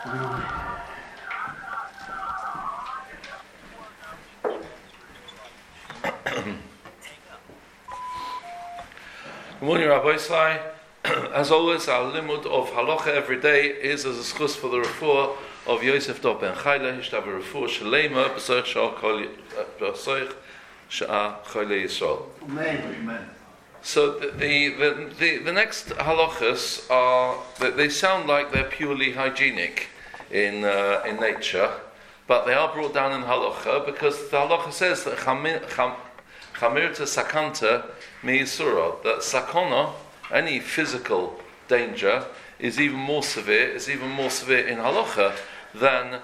Good morning, Rabbi Isai. As always, our limud of halacha every day is as a schus for the refuah of Yosef Dov ben Chayla, hishtav refuah shalema b'soich sha'a chayla Yisrael. Amen. So the next halachas are, they sound like they're purely hygienic in nature, but they are brought down in halacha because the halacha says that chamirta sakanta me'isura, that sakana, any physical danger, is even more severe in halacha than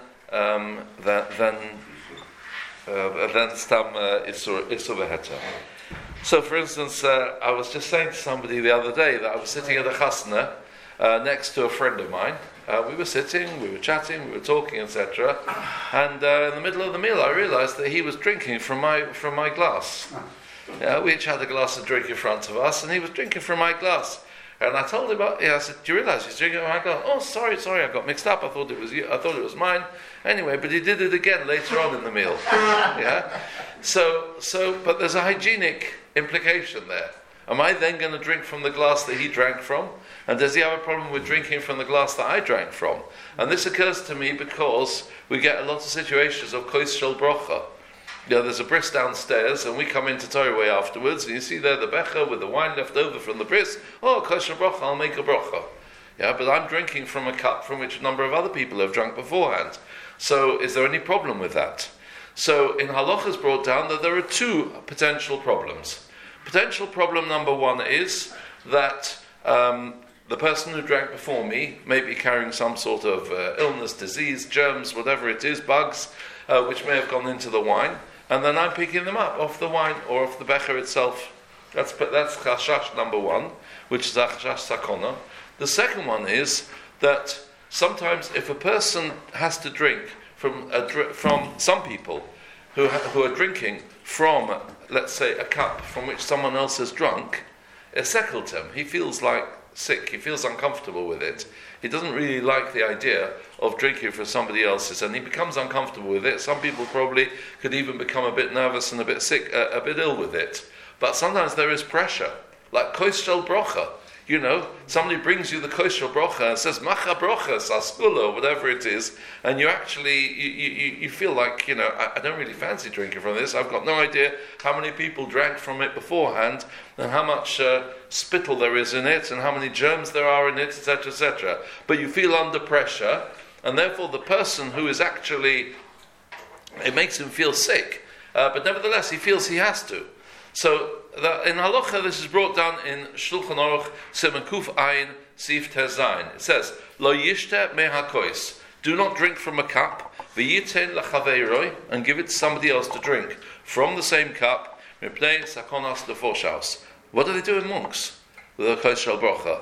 stam isur v'heta. So, for instance, I was just saying to somebody the other day that I was sitting at a chasna next to a friend of mine. We were sitting, we were chatting, we were talking, etc. And in the middle of the meal, I realised that he was drinking from my glass. We each had a glass of drink in front of us, and he was drinking from my glass. And I told him, I said, "Do you realise he's drinking from my glass?" "Oh, sorry, I got mixed up. I thought it was you. I thought it was mine." Anyway, but he did it again later on in the meal. But there's a hygienic implication there. Am I then going to drink from the glass that he drank from? And does he have a problem with drinking from the glass that I drank from? And this occurs to me because we get a lot of situations of kois shel bracha. There's a bris downstairs, and we come into Torah way afterwards, and you see there the becher with the wine left over from the bris. Oh, kois shel bracha, I'll make a bracha. But I'm drinking from a cup from which a number of other people have drunk beforehand. So is there any problem with that? So in halacha is brought down that there are two potential problems. Potential problem number one is that the person who drank before me may be carrying some sort of illness, disease, germs, whatever it is, bugs, which may have gone into the wine, and then I'm picking them up off the wine or off the becher itself. That's chashash number one, which is chashash sakona. The second one is that sometimes if a person has to drink from some people who are drinking from, let's say, a cup from which someone else has drunk, a sekultem, he feels like sick, he feels uncomfortable with it. He doesn't really like the idea of drinking from somebody else's, and he becomes uncomfortable with it. Some people probably could even become a bit nervous and a bit sick, a bit ill with it. But sometimes there is pressure, like kois shel bracha. Somebody brings you the kois shel bracha and says macha bracha saskula, whatever it is, and you actually you feel like I don't really fancy drinking from this. I've got no idea how many people drank from it beforehand, and how much spittle there is in it, and how many germs there are in it, etc., etc. But you feel under pressure, and therefore the person who is actually, it makes him feel sick, but nevertheless he feels he has to. So in halacha, this is brought down in Shulchan Aruch Siman Kuf Ayin Sif Tes Zayin. It says, "Lo yishte mehakois." Do not drink from a cup. V'yitein lachaveiroi, and give it to somebody else to drink from the same cup. Mipnei sakonas lefoshaus. What do they do in monks with a kois shel bracha?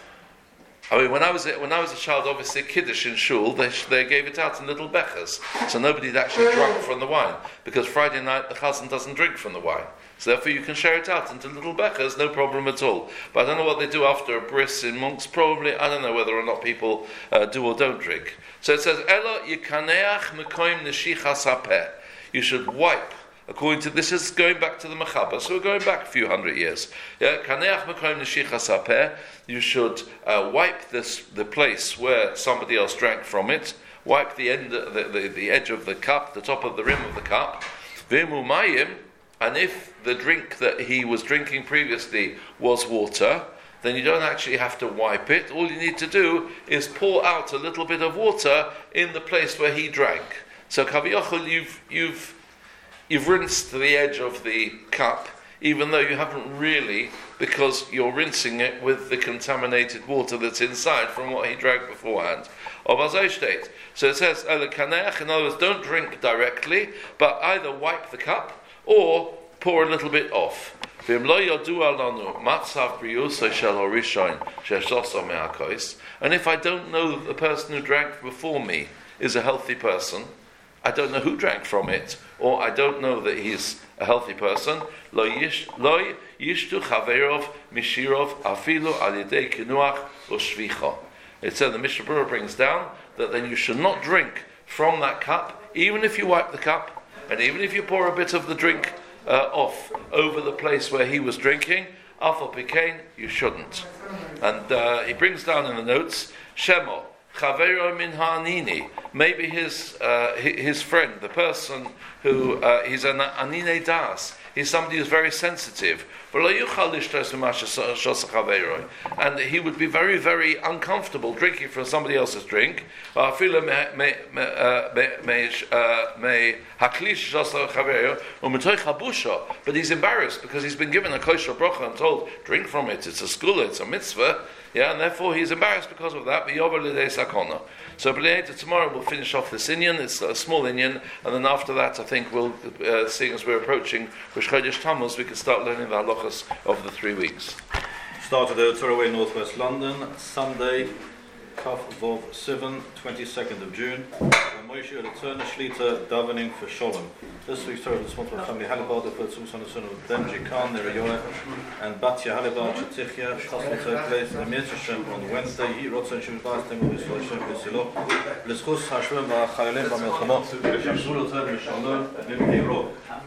I mean, when I was a child, obviously kiddush in shul, they gave it out in little bechers, so nobody had actually drunk from the wine, because Friday night the chazan doesn't drink from the wine. So therefore you can share it out into little bechers, no problem at all. But I don't know what they do after a bris in monks. Probably, I don't know whether or not people do or don't drink. So it says, "Elo yikaneach mekoim neshichas hapeh." You should wipe. According to this, is going back to the Mechaber, so we're going back a few hundred years. Kaneach mekoim neshichas hapeh. You should wipe the place where somebody else drank from it. Wipe the end, the edge of the cup, the top of the rim of the cup. V'emu mayim. And if the drink that he was drinking previously was water, then you don't actually have to wipe it. All you need to do is pour out a little bit of water in the place where he drank. So kaviyachol, you've rinsed the edge of the cup, even though you haven't really, because you're rinsing it with the contaminated water that's inside from what he drank beforehand. So it says, in other words, don't drink directly, but either wipe the cup or pour a little bit off. And if I don't know that the person who drank before me is a healthy person, I don't know who drank from it, or I don't know that he's a healthy person, lo yishtu chaverov mishirov afilu al yedei kinuach u'shvicha. It said the Mishnah Berurah brings down that then you should not drink from that cup, even if you wipe the cup, and even if you pour a bit of the drink off over the place where he was drinking, Afal Pikain, you shouldn't. And he brings down in the notes, Shemo, Chavero min ha'anini, maybe his friend, the person who, he's an anine das, he's somebody who's very sensitive, and he would be very, very uncomfortable drinking from somebody else's drink, but he's embarrassed because he's been given a kosher bracha and told, drink from it, it's a skula, it's a mitzvah, yeah, and therefore he's embarrassed because of that. So tomorrow we'll finish off this inyan. It's a small inyan, and then after that I think we'll, seeing as we're approaching Rosh Chodesh Tammuz, we can start learning the halachas of the 3 weeks. Started at Toraway, Northwest London, Sunday, Kaf Vov 7, 22nd of June. Moshe Return Shlita davening for Sholem. This week's Torah is sponsored by family Halibad, the first son of Benji Khan, Neriyoah, and Batya Halibad, Shatichya, Chasma took place in the Mitzvah on Wednesday. He wrote and she was last time with Hashem V'Silo. L'schus Hashem v'Chayalim v'Melchama. Shamsul Return Sholem, Nimhiro.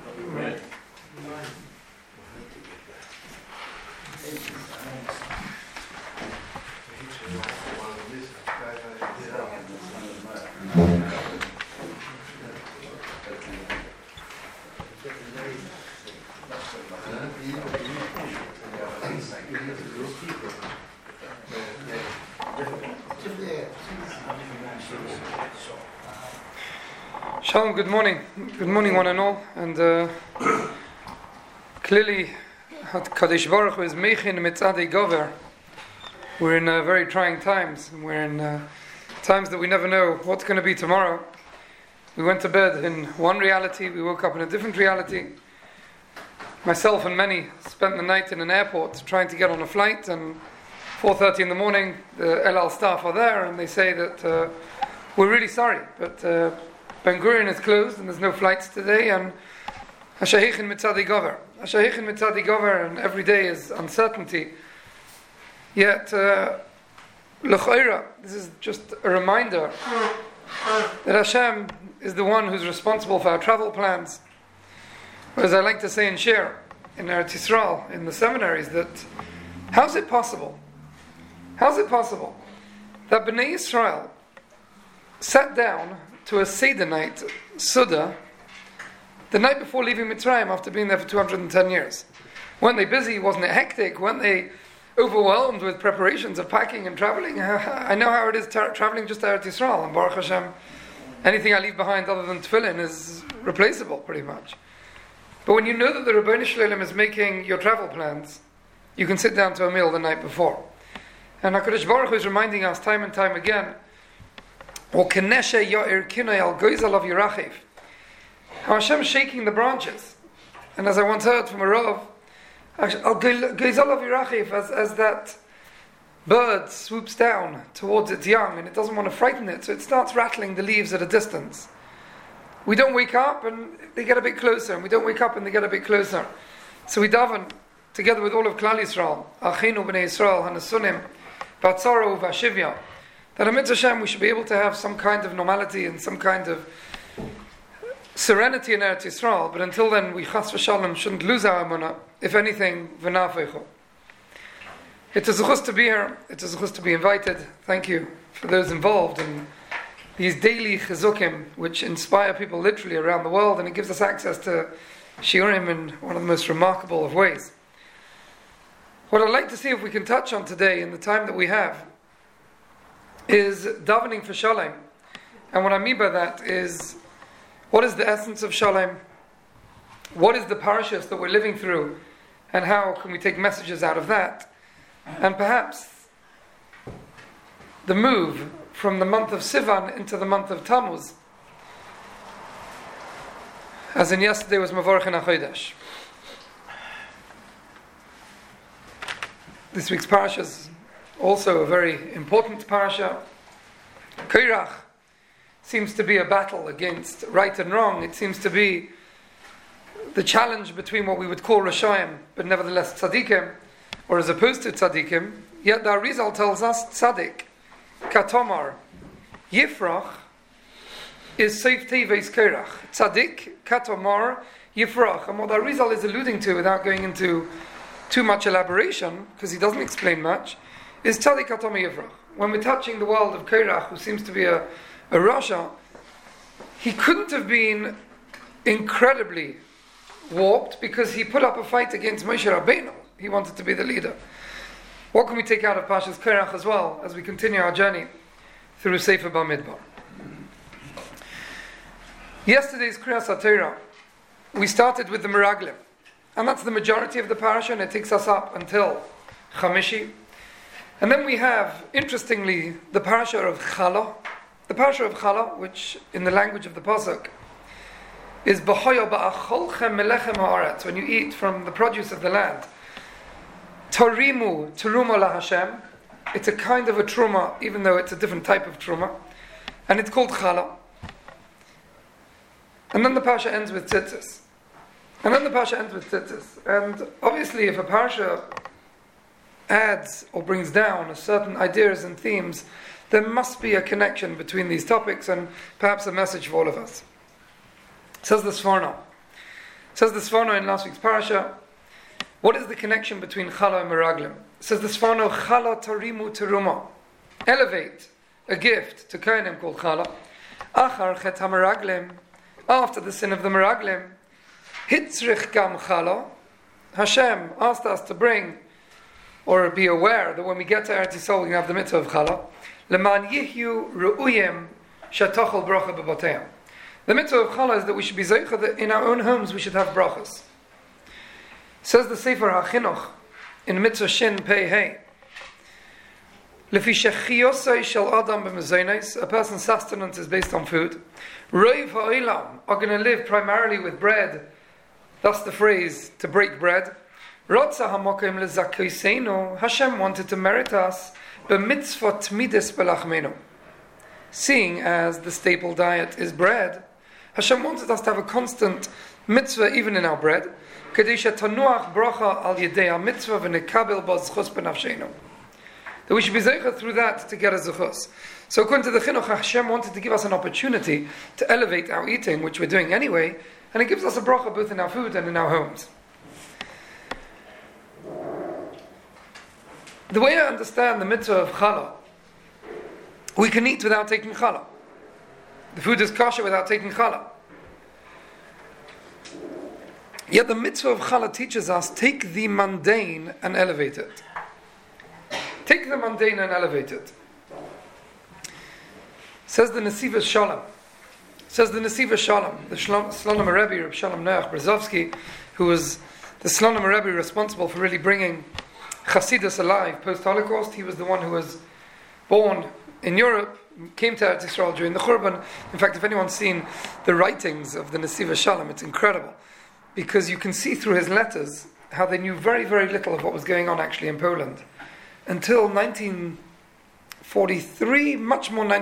Shalom, good morning. Good morning, one and all. And clearly, Kadosh Baruch Hu is Mechin Mitzadei Gover. We're in very trying times. We're in times that we never know what's going to be tomorrow. We went to bed in one reality, we woke up in a different reality. Myself and many spent the night in an airport trying to get on a flight, and 4:30 in the morning, the El Al staff are there and they say that we're really sorry, but Ben Gurion is closed and there's no flights today, and Hashayichin Mitzadi Gover. Hashayichin Mitzadi Gover, and every day is uncertainty. Yet, L'choira, this is just a reminder that Hashem is the one who's responsible for our travel plans. As I like to say in Shir, in Eretz Yisrael, in the seminaries, that how's it possible that Bnei Yisrael sat down to a Seder night, Suda, the night before leaving Mitzrayim after being there for 210 years? Weren't they busy? Wasn't it hectic? Weren't they overwhelmed with preparations of packing and traveling? I know how it is traveling just to Eretz Yisrael, and Baruch Hashem, anything I leave behind other than tefillin is replaceable pretty much. But when you know that the Rebbeinu Shalom is making your travel plans, you can sit down to a meal the night before. And HaKadosh Baruch Hu is reminding us time and time again, how Hashem is shaking the branches. And as I once heard from a Rav, as that bird swoops down towards its young and it doesn't want to frighten it, so it starts rattling the leaves at a distance. We don't wake up and they get a bit closer, and we don't wake up and they get a bit closer. So we daven together with all of Klal Yisrael, Achinu B'nei Yisrael, Hanasunim, Batzaro V'Ashivya, that Amid Hashem we should be able to have some kind of normality and some kind of serenity in Eretz Yisrael, but until then we Chas V'Shalom shouldn't lose our emunah. If anything, V'nafechu. It's a zechus to be here, it's a zechus to be invited. Thank you for those involved in these daily chizukim, which inspire people literally around the world, and it gives us access to shiurim in one of the most remarkable of ways. What I'd like to see if we can touch on today in the time that we have is davening for shalom. And what I mean by that is, what is the essence of shalom? What is the parashas that we're living through? And how can we take messages out of that? And perhaps the move from the month of Sivan into the month of Tammuz, as in yesterday was Mavorchen HaChodesh. This week's parasha is also a very important parasha. Korach seems to be a battle against right and wrong. It seems to be the challenge between what we would call Rashayim, but nevertheless Tzadikim, or as opposed to Tzadikim. Yet the Arizal tells us Tzadik katomar yifrach is Seif Teves Kerach. Tzadik katomar yifrach. And what Arizal is alluding to, without going into too much elaboration, because he doesn't explain much, is Tzadik katomar yifrach. When we're touching the world of Kerach, who seems to be a Rasha, he couldn't have been incredibly warped because he put up a fight against Moshe Rabbeinu. He wanted to be the leader. What can we take out of Parshas Korach as well as we continue our journey through Sefer Bamidbar? Yesterday's Kriyas HaTorah, we started with the Meraglim, and that's the majority of the parasha, and it takes us up until Chamishi. And then we have, interestingly, the parasha of Chala. The parasha of Chala, which in the language of the Pasuk is B'choyo ba'acholchem melechem ha'aretz, when you eat from the produce of the land. Torimu teruma laHashem. It's a kind of a truma, even though it's a different type of truma, and it's called Chala. And then the parasha ends with Tzitzis. And obviously, if a parasha adds or brings down certain ideas and themes, there must be a connection between these topics and perhaps a message for all of us. Says the Sforno in last week's parasha, what is the connection between Chala and Meraglim? Says the Sforno, Chala tarimu teruma. Elevate a gift to Kohanim called Chala. Achar chet ha-Meraglim. After the sin of the Meraglim, Hitzrich gam Chala. Hashem asked us to bring or be aware that when we get to Eretz Yisrael, we have the mitzvah of Chala. Leman yihyu ru'uyim shatochel bracha b'bateim. The mitzvah of Chala is that we should be zeicha that in our own homes we should have brachas. Says the Sefer HaChinuch in Mitzvah Shin Pei Hey, Lefi shechiyosai shel adam b'mezainis, a person's sustenance is based on food. Roiv ha'olam are going to live primarily with bread. Thus the phrase, to break bread. Rotza ha'mokim lezakoseinu, Hashem wanted to merit us b'mitzvot tmidis belachmenu. Seeing as the staple diet is bread, Hashem wanted us to have a constant mitzvah even in our bread. Kadesha tanuach bracha al yedei mitzvah v'nekabel b'zchus b'nafshenu. That we should be zeicha through that to get a zechus. So according to the Chinuch, Hashem wanted to give us an opportunity to elevate our eating, which we're doing anyway, and it gives us a bracha both in our food and in our homes. The way I understand the mitzvah of Chala, we can eat without taking Chala. The food is kosher without taking Chala. Yet the mitzvah of Chala teaches us, take the mundane and elevate it. Take the mundane and elevate it. Says the Nesiva Shalom. The Slonim Rebbe, Reb Shalom Noach Brzezowski, who was the Slonim Rebbe responsible for really bringing Chassidus alive post-Holocaust. He was the one who was born in Europe, came to Eretz Yisrael during the Churban. In fact, if anyone's seen the writings of the Nesiva Shalom, it's incredible, because you can see through his letters how they knew very, very little of what was going on actually in Poland. Until 1943, much more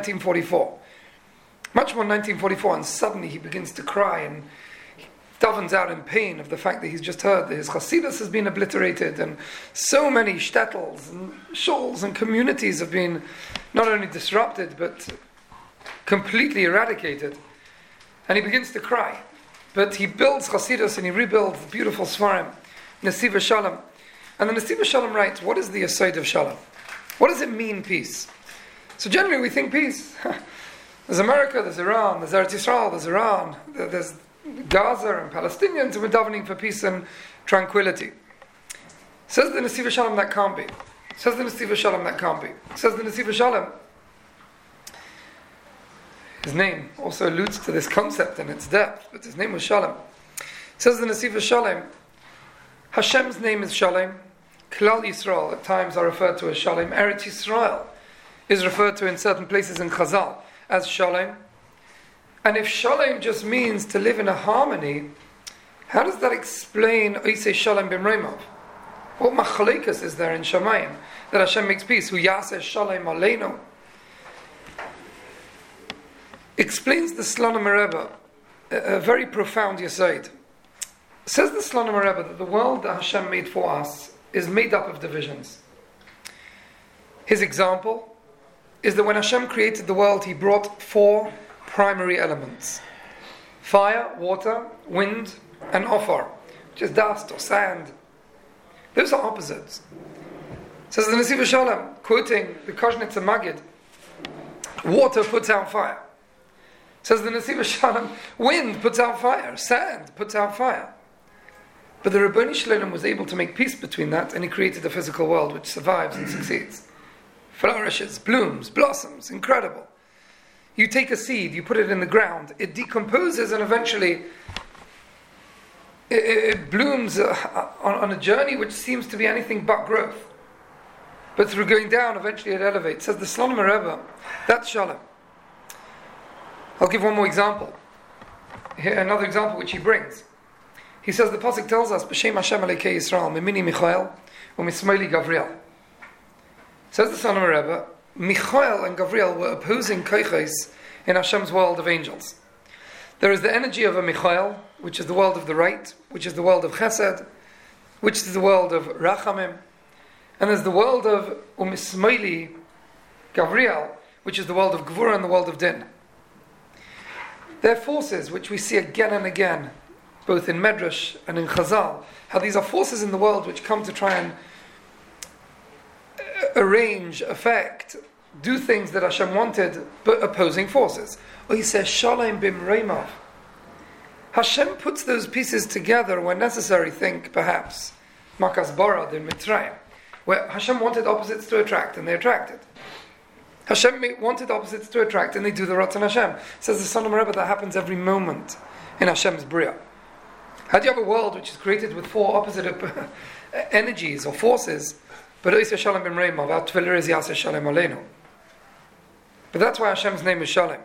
1944, and suddenly he begins to cry and he davens out in pain of the fact that he's just heard that his Chassidus has been obliterated, and so many shtetls and shuls and communities have been not only disrupted but completely eradicated. And he begins to cry. But he builds Chassidus and he rebuilds the beautiful Svarim, Nesiva Shalom. And the Nesiva Shalom writes, what is the Yesod of Shalom? What does it mean, peace? So generally we think peace. There's America, there's Iran, there's Eretz Yisrael, there's Iran, there's Gaza and Palestinians, and we're davening for peace and tranquility. Says the Nesiva Shalom, that can't be. Says the Nesiva Shalom, his name also alludes to this concept and its depth, but his name was Shalom. Says the Nesiva Shalom, Hashem's name is Shalom. Klal Yisrael at times are referred to as Shalom. Eretz Yisrael is referred to in certain places in Chazal as Shalom. And if Shalom just means to live in a harmony, how does that explain Oisei Shalom B'mreimov? What machalekas is there in Shamayim that Hashem makes peace? Hu yaseh Shalom aleinu. Explains the Slonim Rebbe a very profound yesod. Says the Slonim Rebbe that the world that Hashem made for us is made up of divisions. His example is that when Hashem created the world, He brought 4 primary elements: fire, water, wind, and ofar, which is dust or sand. Those are opposites. Says the Nesiv Shalom, quoting the Koshnitzer Magid, water puts out fire. Says the Nesiv Shalom, wind puts out fire, sand puts out fire. But the Rabboni Shalom was able to make peace between that, and he created a physical world which survives and succeeds. Flourishes, blooms, blossoms, incredible. You take a seed, you put it in the ground, it decomposes, and eventually it blooms on a journey which seems to be anything but growth. But through going down, eventually it elevates. Says the Slonim Rebbe, that's Shalom. I'll give one more example. Here, another example which he brings. He says the pasuk tells us, "B'shem Hashem Elokei Yisrael, Mimini Michael, u'Mismaili Gavriel." Says the Slonim Rebbe, Michael and Gavriel were opposing koiches in Hashem's world of angels. There is the energy of a Michael, which is the world of the right, which is the world of Chesed, which is the world of Rachamim, and there's the world of Umismaili Gavriel, which is the world of Gvura and the world of Din. They're forces which we see again and again, both in Medrash and in Chazal, how these are forces in the world which come to try and arrange, affect, do things that Hashem wanted, but opposing forces. Or he says, Shalom bimreimav. Hashem puts those pieces together when necessary. Think, perhaps, Makas Barad in Mitzrayim, where Hashem wanted opposites to attract, and they attracted. Hashem wanted opposites to attract, and they do the Ratzon Hashem. Says the Slonim Rebbe, that happens every moment in Hashem's Bria. How do you have a world which is created with 4 opposite energies or forces? But Oiseh Shalom b'mreimav, our tefillah is Yaseh Shalom Aleinu. But that's why Hashem's name is Shalom.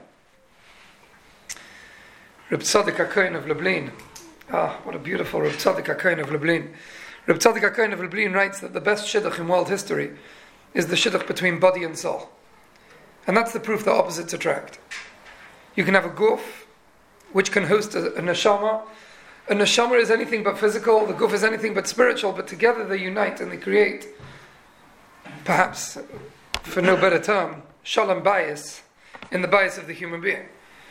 Reb Tzadok HaKohen of Lublin. What a beautiful Reb Tzadok HaKohen of Lublin. Reb Tzadok HaKohen of Lublin writes that the best shidduch in world history is the shidduch between body and soul. And that's the proof that opposites attract. You can have a guf, which can host a neshama. A neshama is anything but physical, the guf is anything but spiritual, but together they unite and they create, perhaps, for no better term, shalom bias, in the bias of the human being.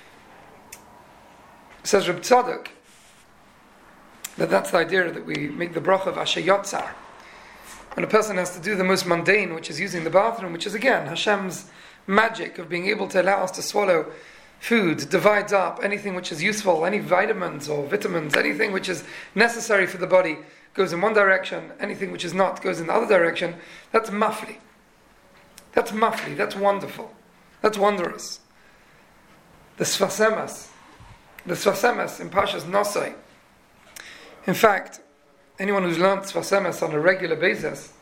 Says Reb Tzadok, that's the idea that we make the bracha of Asher Yotzar. When a person has to do the most mundane, which is using the bathroom, which is again Hashem's magic of being able to allow us to swallow food, divides up anything which is useful, any vitamins or vitamins, anything which is necessary for the body goes in one direction, anything which is not goes in the other direction. That's mafli. That's mafli, that's wonderful. That's wondrous. The Sfasemas in Pashas Nosai. In fact, anyone who's learned Sfasemas on a regular basis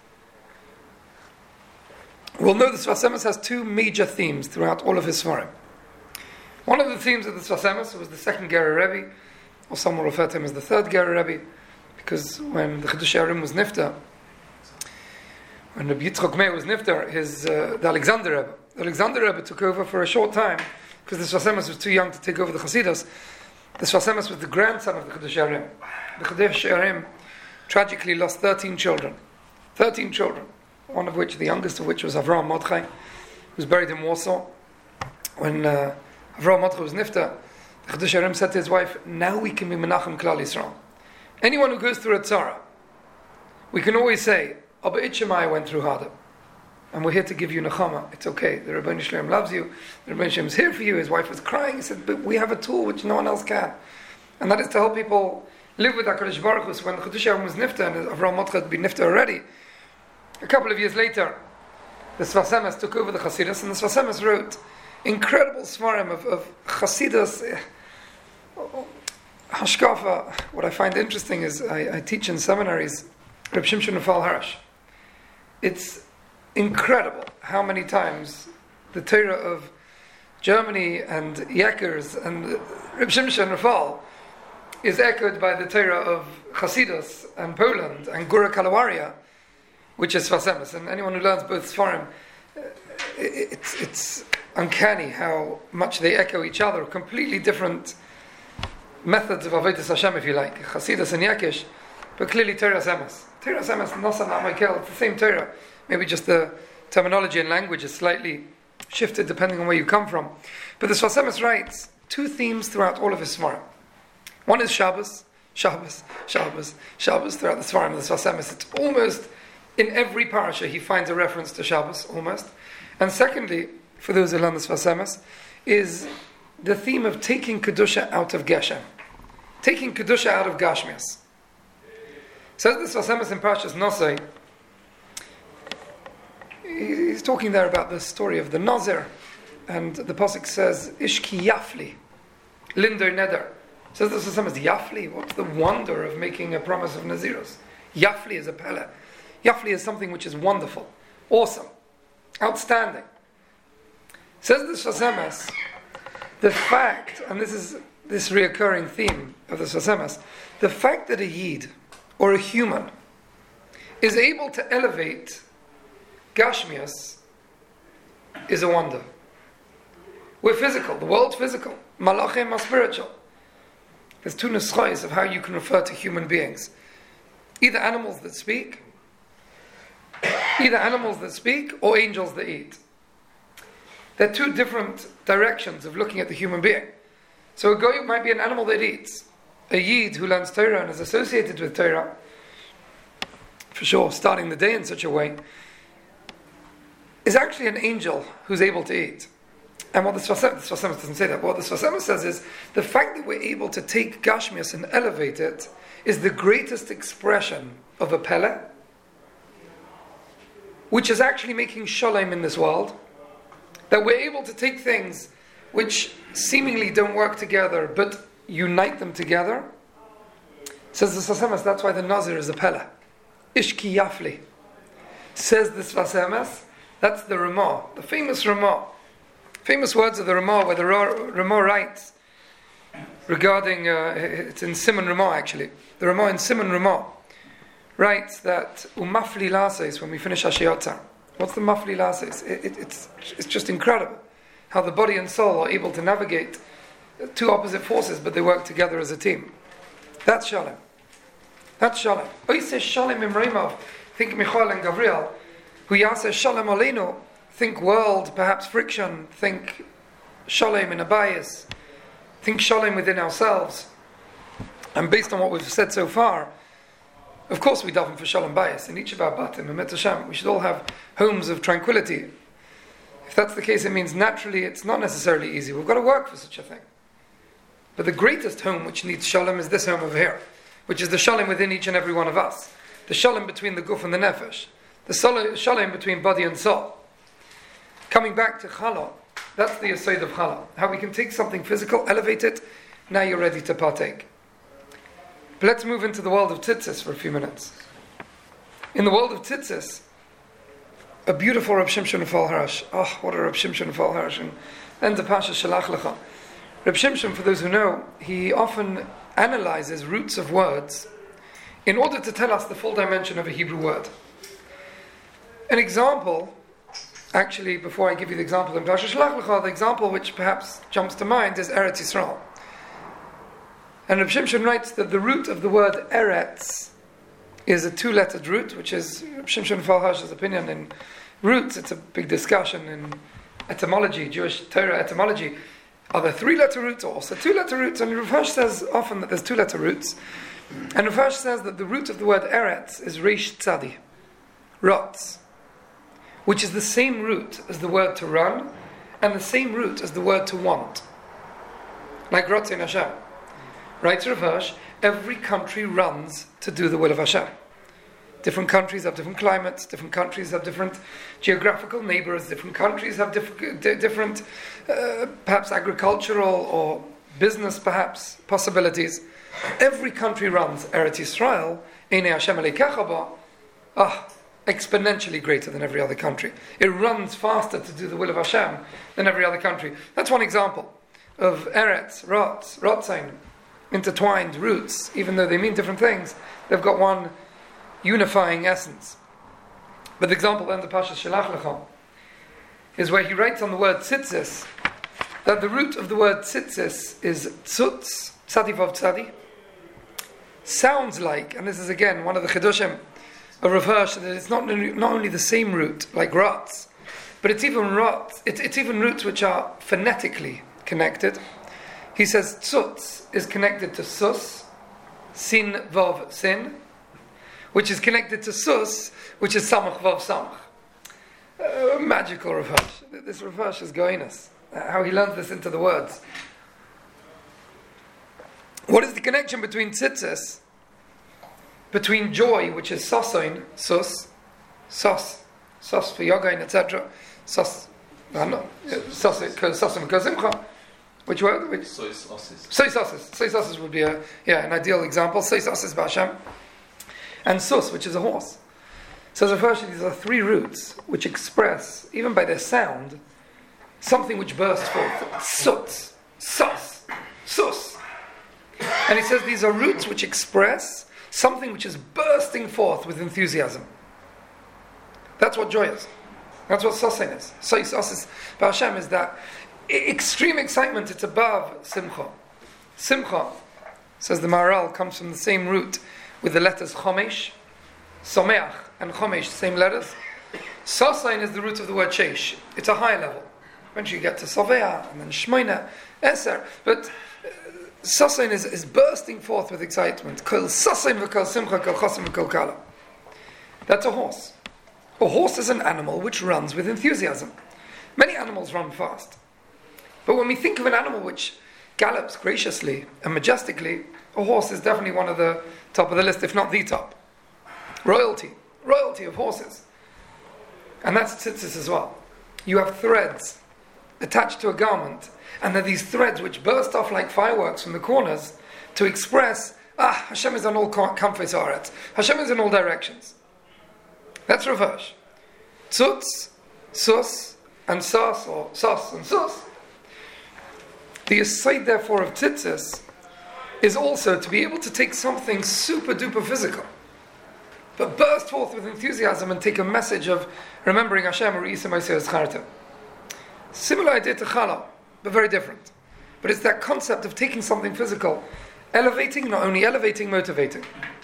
will know the Sfasemas has 2 major themes throughout all of his Svarim. One of the themes of the Sfasemas was the second Ger Rebbe, or some will refer to him as the third Ger Rebbe, because when the Chidush Arim was nifter, when Rabbi Yitzchok Meir was nifter, the Alexander Rebbe took over for a short time, because the Sfasemas was too young to take over the Chasidus. The Sfasemas was the grandson of the Chidush Arim. The Chidush Arim tragically lost 13 children. 13 children. One of which, the youngest of which, was Avraham Mordechai, who was buried in Warsaw. When Avraham Mordechai was nifter, the Chidush Arim said to his wife, now we can be Menachem Klal Yisrael. Anyone who goes through a tzara, we can always say, Abba Itchemai went through harder. And we're here to give you nechama. It's okay. The Rabboni Shalom loves you. The Rabboni Shalom is here for you. His wife was crying. He said, but we have a tool which no one else can. And that is to help people live with HaKadosh Baruch Hu. So when the Chidush Arim was nifter, and Avraham Mordechai had been nifter already, a couple of years later, the Sfasemas took over the Chasidus, and the Sfasemas wrote incredible svarim of Chasidus, Hashkafa. What I find interesting is I teach in seminaries Reb Shimshon Nefal Harash. It's incredible how many times the Torah of Germany and Yakers and Reb Shimshon Nefal is echoed by the Torah of Chasidus and Poland and Gura Kalawaria, which is Sfasemas. And anyone who learns both Sfarim, it's uncanny how much they echo each other. Completely different methods of Avodas Hashem, if you like. Chasidus and Yakish, but clearly Torah Semas. Torah Semas, Nosan Amakel, it's the same Torah. Maybe just the terminology and language is slightly shifted depending on where you come from. But the Sfas Emes writes 2 themes throughout all of his Svarim. One is Shabbos, Shabbos, Shabbos, Shabbos throughout the Svarim of the Sfas Emes. It's almost in every parasha he finds a reference to Shabbos, almost. And secondly, for those who learn the Sfas Emes, is the theme of taking Kedusha out of Geshem. Taking Kedusha out of Gashmias. Says the Sfas Emes in Parashas Nosei, he's talking there about the story of the Nazir, and the pasuk says, Ishki Yafli, Lindo Neder. Says the Sfas Emes, Yafli, what's the wonder of making a promise of Nazirus? Yafli is a pele. Yafli is something which is wonderful, awesome, outstanding. Says the Sfas Emes, the fact, and this is this reoccurring theme of the Sfas Emes, the fact that a Yid, or a human, is able to elevate Gashmias is a wonder. We're physical, the world's physical. Malachim are spiritual. There's 2 nuschos of how you can refer to human beings. Either animals that speak, or angels that eat. There are 2 different directions of looking at the human being. So a goy might be an animal that eats. A Yid who learns Torah and is associated with Torah, for sure, starting the day in such a way, is actually an angel who's able to eat. And what the Sfas Emes doesn't say that. What the Sfas Emes says is, the fact that we're able to take Gashmias and elevate it is the greatest expression of a Pele, which is actually making Shalom in this world. That we're able to take things which seemingly don't work together, but unite them together. Says the Sfas Emes, that's why the Nazir is a Pele. Ishki Yafli. Says the Sfas Emes, that's the Ramah, the famous Ramah. Famous words of the Ramah, where the Ramah writes regarding, it's in Simon Ramah actually. The Ramah in Simon Ramah writes that Umafli Lases, when we finish Hashiyotza. What's the Mafli Lases? It's just incredible how the body and soul are able to navigate 2 opposite forces, but they work together as a team. That's Shalom. That's Shalom. Oiseh Shalom Imreimov. Think Michael and Gabriel. Hu Yaseh Shalom Aleinu. Think world, perhaps friction. Think Shalom in a bias. Think Shalom within ourselves. And based on what we've said so far, of course we daven for Shalom bias in each of our batim. Emet Hashem, we should all have homes of tranquility. If that's the case, it means naturally it's not necessarily easy. We've got to work for such a thing. But the greatest home which needs Shalom is this home over here, which is the Shalom within each and every one of us. The Shalom between the Guf and the Nefesh. The Shalom between body and soul. Coming back to Challah, that's the Yesod of Challah. How we can take something physical, elevate it, now you're ready to partake. But let's move into the world of Tzitzis for a few minutes. In the world of Tzitzis, a beautiful Reb Shimshon Fal Harash. Oh, what a Reb Shimshon Fal Harash. And then the Pasha Shalach Lecha. Reb Shimshon, for those who know, he often analyzes roots of words in order to tell us the full dimension of a Hebrew word. An example, actually, before I give you the example in Pasha Shalach Lecha, the example which perhaps jumps to mind is Eretz Yisrael. And Reb Shimshon writes that the root of the word Eretz is a 2-lettered root, which is Reb Shimshon Fal Harash's opinion in roots. It's a big discussion in etymology, Jewish Torah etymology. Are there 3-letter roots or also 2-letter roots? And Rav Hirsch says often that there's 2-letter roots. And Rav Hirsch says that the root of the word Eretz is Reish Tzadi, Rotz, which is the same root as the word to run and the same root as the word to want. Like Rotz in Hashem. Writes Rav Hirsch, every country runs to do the will of Hashem. Different countries have different climates, different countries have different geographical neighbors, different countries have different perhaps agricultural or business perhaps possibilities. Every country runs Eretz Yisrael, Einei Hashem Elokecha ba, exponentially greater than every other country. It runs faster to do the will of Hashem than every other country. That's one example of Eretz, Rotzain, intertwined roots, even though they mean different things, they've got one unifying essence. But the example then, the Pasha Shalach Lecha, is where he writes on the word tzitzis, that the root of the word tzitzis is tzutz, tzadivov tzadi, sounds like, and this is again one of the chidushim of Rav Hirsch, that it's not only the same root, like rotz, but it's even roots which are phonetically connected. He says tzutz is connected to sus, sin vav sin, which is connected to sus, which is samach vav samach. Magical Rav Hirsch. This Rav Hirsch is goinus. How he learns this into the words. What is the connection between tzitzis, between joy, which is sasoin, sus for yogain, etc. Sus, sasim kozimcha. Which word? Which? Soy sauces would be an ideal example. Soy sauces b'Hashem. And sus, which is a horse. So as a first, these are three roots which express, even by their sound, something which bursts forth. Sut, sus, sus. And he says these are roots which express something which is bursting forth with enthusiasm. That's what joy is. That's what sasin is. Soy sauces b'Hashem is that extreme excitement. It's above simcha. Simcha, says the Maharal, comes from the same root with the letters chomesh, someach, and chomesh, same letters. Sasain is the root of the word sheish. It's a high level. Eventually you get to sovea, and then shmoina, eser. But sasain is bursting forth with excitement. Kol sasain v'kol simcha, kol chosim v'kol kala. That's a horse. A horse is an animal which runs with enthusiasm. Many animals run fast. But when we think of an animal which gallops graciously and majestically, a horse is definitely one of the top of the list, if not the top. Royalty of horses. And that's tzitzis as well. You have threads attached to a garment, and they're these threads which burst off like fireworks from the corners to express, Hashem is on all comfits aretz. Hashem is in all directions. That's Rav Hirsch. Tzutz, sus, and sas, or sas and sus. The aside, therefore, of tzitzis is also to be able to take something super duper physical, but burst forth with enthusiasm and take a message of remembering Hashem or Isa Ma'aseh Escharta. Similar idea to Chala, but very different. But it's that concept of taking something physical, elevating, not only elevating, motivating.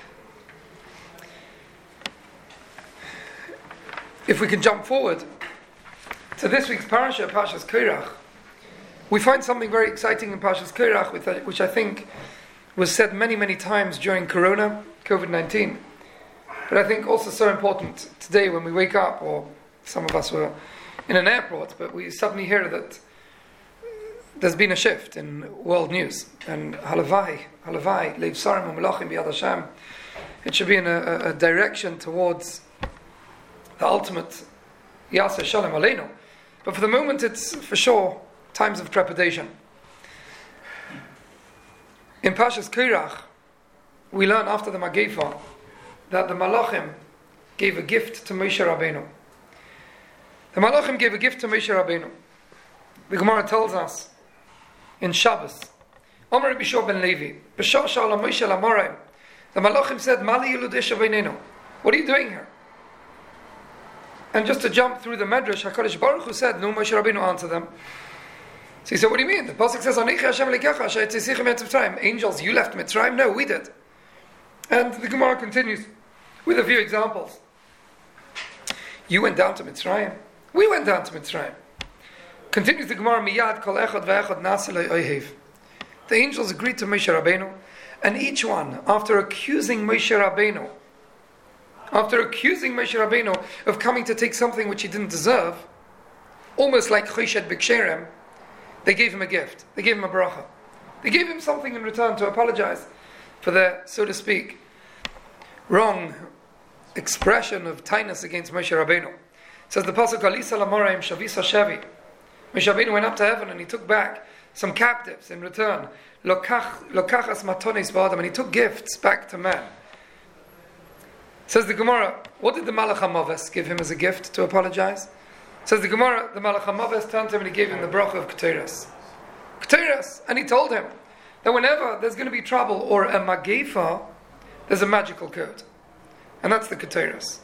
If we can jump forward to this week's parasha, Parshas Korach, we find something very exciting in Parshas Korach, which I think was said many, many times during Corona, COVID-19. But I think also so important today when we wake up, or some of us were in an airport, but we suddenly hear that there's been a shift in world news. And halavai, leiv sarim u'melachim b'yad Hashem. It should be in a direction towards the ultimate Yaseh Shalom Aleinu. But for the moment, it's for sure times of trepidation. In Parshas Korach, we learn after the Magefa that the Malachim gave a gift to Moshe Rabbeinu. The Malachim gave a gift to Moshe Rabbeinu. The Gemara tells us in Shabbos, Omer Bishor ben Levi, B'shor Shalom Moshe Lamoraim. The Malachim said, Mali Yiludesha Veinenu. What are you doing here? And just to jump through the Medrash, HaKadosh Baruch Hu said, no, Moshe Rabbeinu answered them. So he said, what do you mean? The Pasuk says, Anechi Hashem Elokecha, asher tzisicha mitzrayim. Angels, you left Mitzrayim? No, we did. And the Gemara continues with a few examples. You went down to Mitzrayim. We went down to Mitzrayim. Continues the Gemara, Miyad kol echad ve'echad nasa lo ohev. The angels agreed to Moshe Rabbeinu, and each one, after accusing Moshe Rabbeinu of coming to take something which he didn't deserve, almost like Choshed B'Ksherem, they gave him a gift. They gave him a bracha. They gave him something in return to apologize for their, so to speak, wrong expression of tightness against Moshe Rabbeinu. It says the Pasuk, Alisa Lamoraim Shavisa Shevi. Moshe Rabbeinu went up to heaven and he took back some captives in return. Lokachas matonis ba'adam, and he took gifts back to man. Says the Gemara, what did the Malach HaMaves give him as a gift to apologize? Says the Gemara, the Malach HaMaves turned to him and he gave him the bracha of Keteras. Keteras! And he told him that whenever there's going to be trouble or a Magefa, there's a magical code. And that's the Keteras.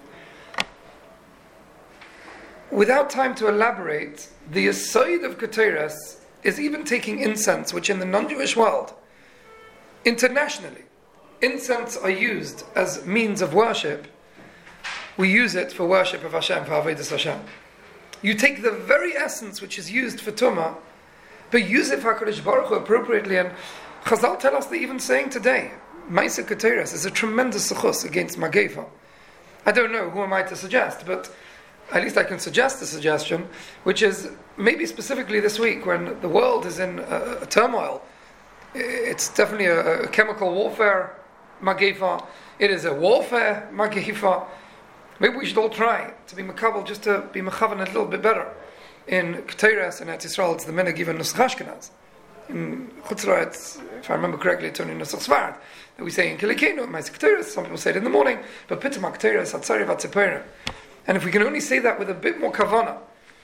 Without time to elaborate, the aside of Keteras is even taking incense, which in the non-Jewish world, internationally, incense are used as means of worship. We use it for worship of Hashem, for Avodas Hashem. You take the very essence which is used for Tumah, but use it for HaKadosh Baruch Hu appropriately. And Chazal tell us that even saying today, Ma'aseh Keteres is a tremendous suchus against Magefa. I don't know, who am I to suggest, but at least I can suggest a suggestion, which is maybe specifically this week when the world is in a turmoil. It's definitely a chemical warfare Magefa. It is a warfare Magefa. Maybe we should all try to be makabel, just to be mechavan a little bit better. In Keteres and Eretz Yisrael, it's the minhag given Nusach Ashkenaz. In Chutzra, it's, if I remember correctly, it's only Nusach Sfard that we say in Kilikenu, Ma'aseh Keteres. Some people say it in the morning, but Pitam HaKeteres, Hatzari Vatzeperim. And if we can only say that with a bit more kavana,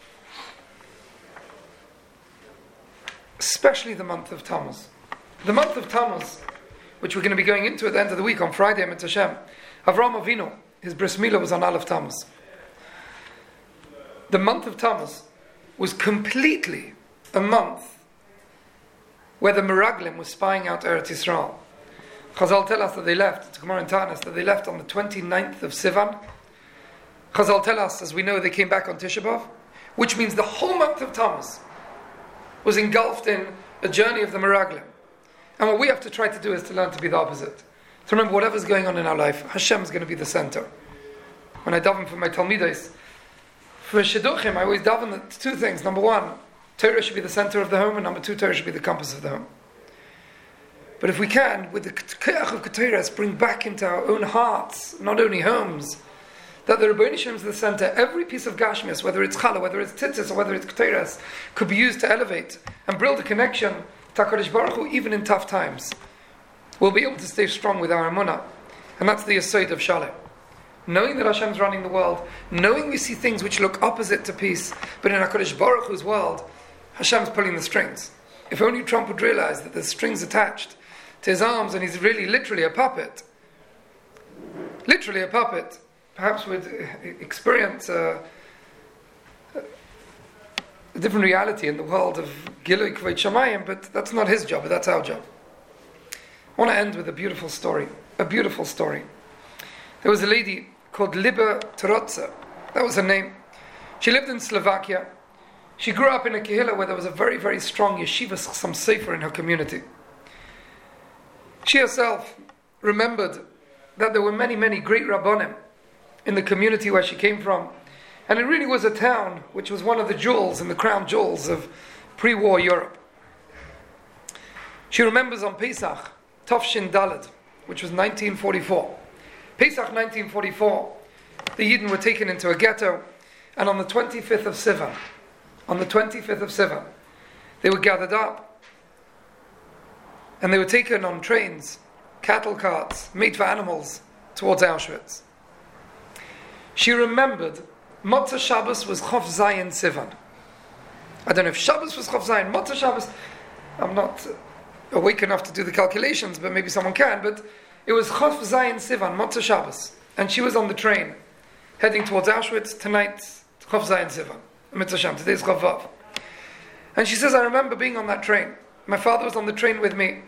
especially the month of Tammuz. The month of Tammuz, which we're going to be going into at the end of the week on Friday, Amit Hashem. Avraham Avinu, his bris milah was on Aleph Tammuz. The month of Tammuz was completely a month where the Meraglim was spying out Eretz Yisrael. Chazal tell us that they left, it's Gemara in Tanis, that they left on the 29th of Sivan. Chazal tell us, as we know, they came back on Tisha B'Av, which means the whole month of Tammuz was engulfed in a journey of the Meraglim. And what we have to try to do is to learn to be the opposite. To remember whatever's going on in our life, Hashem is going to be the center. When I daven for my Talmidos, for Shidduchim, I always daven two things. Number one, Torah should be the center of the home, and number two, Torah should be the compass of the home. But if we can, with the Keach of Keteres, bring back into our own hearts, not only homes, that the Rebbeinu Shem is the center. Every piece of Gashmis, whether it's Challah, whether it's Tzitzis, or whether it's Keteres, could be used to elevate and build a connection to HaKadosh Baruch Hu, even in tough times. We'll be able to stay strong with our Emunah. And that's the Yesod of Shalom. Knowing that Hashem's running the world, knowing we see things which look opposite to peace, but in HaKadosh Baruch Hu's world, Hashem's pulling the strings. If only Trump would realize that there's strings attached to his arms and he's really literally a puppet. Literally a puppet. Perhaps we'd experience a different reality in the world of Gilui Kvei Shamayim, but that's not his job, but that's our job. I want to end with a beautiful story. A beautiful story. There was a lady called Liba Trotza. That was her name. She lived in Slovakia. She grew up in a kehillah where there was a very, very strong yeshiva, some sefer in her community. She herself remembered that there were many, many great rabbonim in the community where she came from. And it really was a town which was one of the jewels and the crown jewels of pre-war Europe. She remembers on Pesach, Tovshin Daled, which was 1944. Pesach 1944, the Yidden were taken into a ghetto, and on the 25th of Sivan, they were gathered up, and they were taken on trains, cattle carts, made for animals, towards Auschwitz. She remembered Motzah Shabbos was Chof Zayin Sivan. I don't know if Shabbos was Chof Zayin, Motzah Shabbos, I'm not awake enough to do the calculations, but maybe someone can, but it was Chof Zayin Sivan, Motzah Shabbos, and she was on the train, heading towards Auschwitz. Tonight, Chof Zayin Sivan, Mitzvah Shem, today's Chof Vav. And she says, I remember being on that train. My father was on the train with me.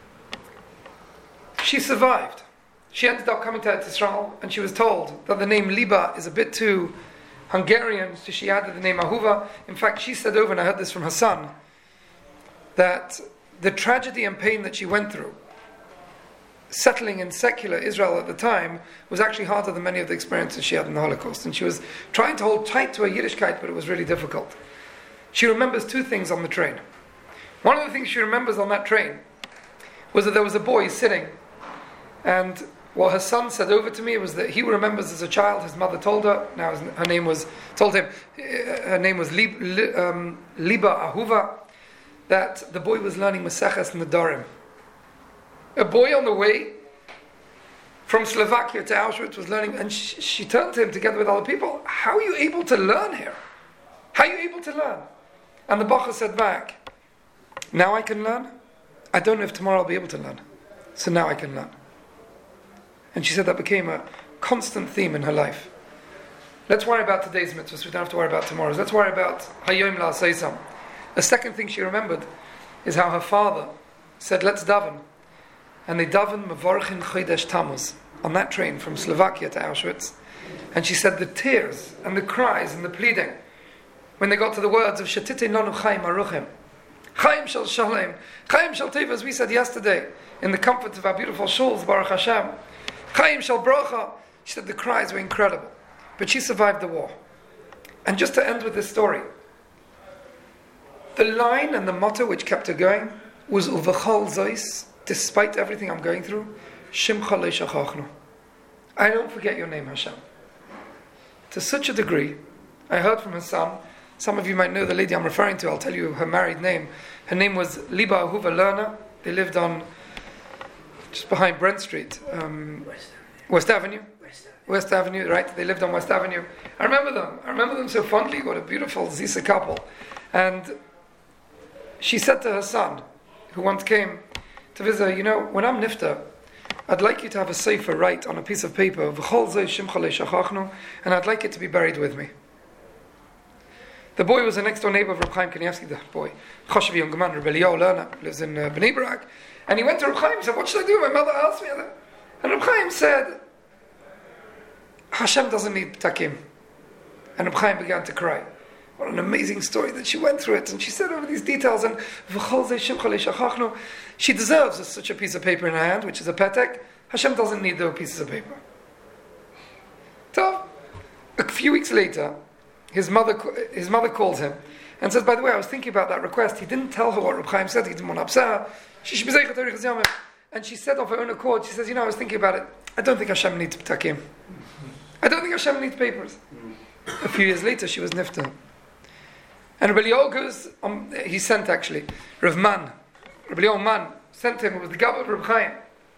She survived. She ended up coming to Eretz Yisrael, and she was told that the name Liba is a bit too Hungarian, so she added the name Ahuva. In fact, she said over, and I heard this from her son, that the tragedy and pain that she went through, settling in secular Israel at the time, was actually harder than many of the experiences she had in the Holocaust. And she was trying to hold tight to her Yiddishkeit, but it was really difficult. She remembers two things on the train. One of the things she remembers on that train was that there was a boy sitting, and what her son said over to me was that he remembers as a child, his mother told her, her name was Liba Ahuva, that the boy was learning Maseches Nedarim. A boy on the way from Slovakia to Auschwitz was learning, and she turned to him together with other people, how are you able to learn here? How are you able to learn? And the Bacha said back, now I can learn? I don't know if tomorrow I'll be able to learn. So now I can learn. And she said that became a constant theme in her life. Let's worry about today's mitzvahs, we don't have to worry about tomorrow's. Let's worry about Hayom La'aseisam. The second thing she remembered is how her father said, let's daven. And they daven Mevorchin Chodesh Tammuz on that train from Slovakia to Auschwitz. And she said the tears and the cries and the pleading when they got to the words of Shetitin Lanu Chaim Aruchim. Chaim Shel Shalom, Chaim Shel Teva, as we said yesterday, in the comfort of our beautiful shuls, Baruch Hashem. Chaim Shel Bracha. She said the cries were incredible. But she survived the war. And just to end with this story, the line and the motto which kept her going was Uvachal Zois, despite everything I'm going through, Shimcha Lo Shachachnu. I don't forget your name, Hashem. To such a degree, I heard from her son, some of you might know the lady I'm referring to, I'll tell you her married name. Her name was Liba Ahuva Lerner. They lived on, just behind Brent Street, West Avenue. West Avenue, right? They lived on West Avenue. I remember them so fondly. What a beautiful Zisa couple. And she said to her son, who once came to visit her, when I'm nifta, I'd like you to have a sefer write on a piece of paper, V'chol zeh shimcha le'shachachnu, and I'd like it to be buried with me. The boy was a next door neighbor of Reb Chaim Kanievsky, the boy, Choshev young man, Reb Eliyahu Lerner, lives in Bnei Brak, and he went to Reb Chaim and said, what should I do? My mother asked me. And Reb Chaim said, Hashem doesn't need ptakim. And Reb Chaim began to cry. What an amazing story that she went through it, and she said over these details, and she deserves such a piece of paper in her hand, which is a petek. Hashem doesn't need those pieces of paper. So, a few weeks later, his mother calls him and says, by the way, I was thinking about that request. He didn't tell her what Reb Chaim said. He didn't want to upset her. She should be zeichet Arichas Yomim. And she said of her own accord, she says, I was thinking about it. I don't think Hashem needs ptakim. I don't think Hashem needs papers. A few years later, she was nifta. And Rabbi Eliyahu goes, he sent actually, Rav Man, Rabbi Eliyahu Man, sent him, it was the Gabba of Reb Chaim.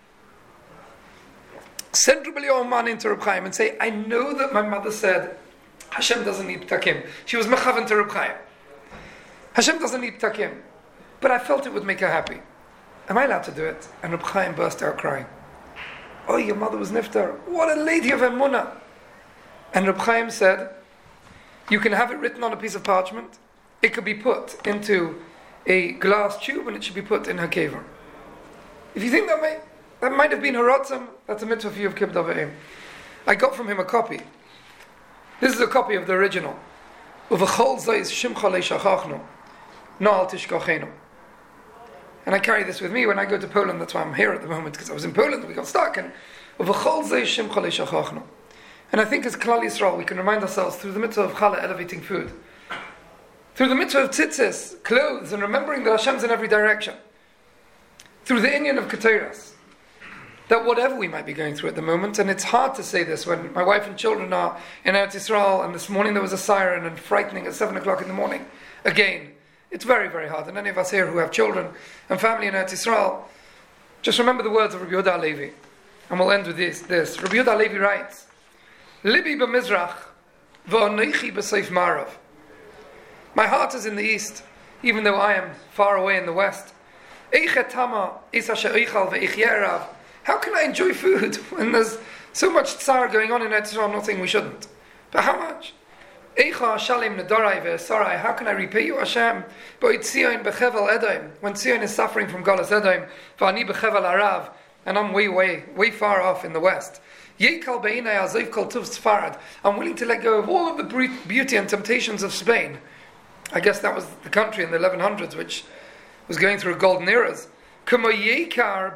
Send Rabbi Eliyahu Man into Reb Chaim and say, I know that my mother said, Hashem doesn't need ptakim. She was mechavan to Reb Chaim. Hashem doesn't need ptakim. But I felt it would make her happy. Am I allowed to do it? And Reb Chaim burst out crying. Oh, your mother was niftar. What a lady of emunah. And Reb Chaim said, you can have it written on a piece of parchment. It could be put into a glass tube and it should be put in her kever. If you think that might have been her rotzam, that's a mitzvah for you of Kibbud Avim. I got from him a copy. This is a copy of the original. Uvachol zayis shimcha le'shachachnu, na'al tishkochenu. And I carry this with me when I go to Poland. That's why I'm here at the moment, because I was in Poland, we got stuck. And uvachol zayis shimcha le'shachachnu. And I think as Klal Yisrael, we can remind ourselves through the mitzvah of challah, elevating food, through the mitzvah of tzitzis, clothes, and remembering that Hashem's in every direction, through the inyan of Keteras, that whatever we might be going through at the moment, and it's hard to say this when my wife and children are in Eretz Yisrael, and this morning there was a siren and frightening at 7 o'clock in the morning. Again, it's very, very hard. And any of us here who have children and family in Eretz Yisrael, just remember the words of Rabbi Yehuda Halevi. And we'll end with this. Rabbi Yehuda Halevi writes, Libi b'mizrach, v'onechi b'seif marav. My heart is in the east, even though I am far away in the west. Eichet tama is asher eichal ve'ichyerav. How can I enjoy food when there's so much tsar going on in Eretz Yisrael? I'm not saying we shouldn't. But how much? Eicha shalim nedorai ve'esarai. How can I repay you, Hashem? Bo'it Tzion bechevel Edom. When Tzion is suffering from Galus Edom, v'ani bechevel Arav, and I'm way far off in the west. Yekal be'inai aziv kol tuv Sfarad. I'm willing to let go of all of the beauty and temptations of Spain. I guess that was the country in the 1100s which was going through golden eras. Like how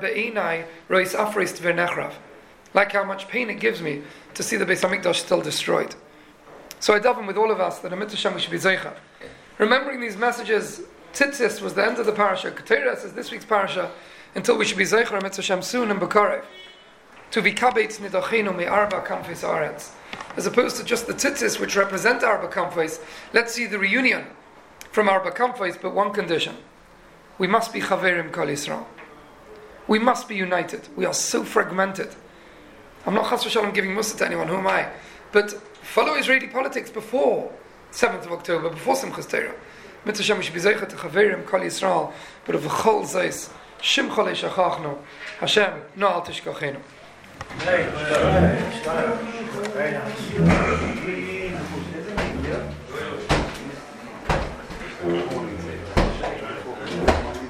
much pain it gives me to see the Beis HaMikdash still destroyed. So I daven with all of us that Amit Hashem we should be zeicha. Remembering these messages, Tzitzis was the end of the parasha, Keteras is this week's parasha, until we should be zeicha Amit Hashem soon in Bekarev. To be kabetz nidachenu me arba kamfis aretz. As opposed to just the Tzitzis which represent Arba Kamfis, let's see the reunion from Arba Kamfis, but one condition. We must be Chaverim Kol Yisrael. We must be united. We are so fragmented. I'm not Chas v'Shalom giving mussar to anyone, who am I? But follow Israeli politics before 7th of October, before Simchas Torah. Mitzvah Hashem, we should be Zeicha to Chaverim Kol Yisrael, but of V'chol Zeis, Shimcha Le'shachachnu, Hashem, no al tishkochenu.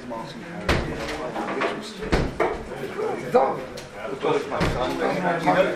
Dog.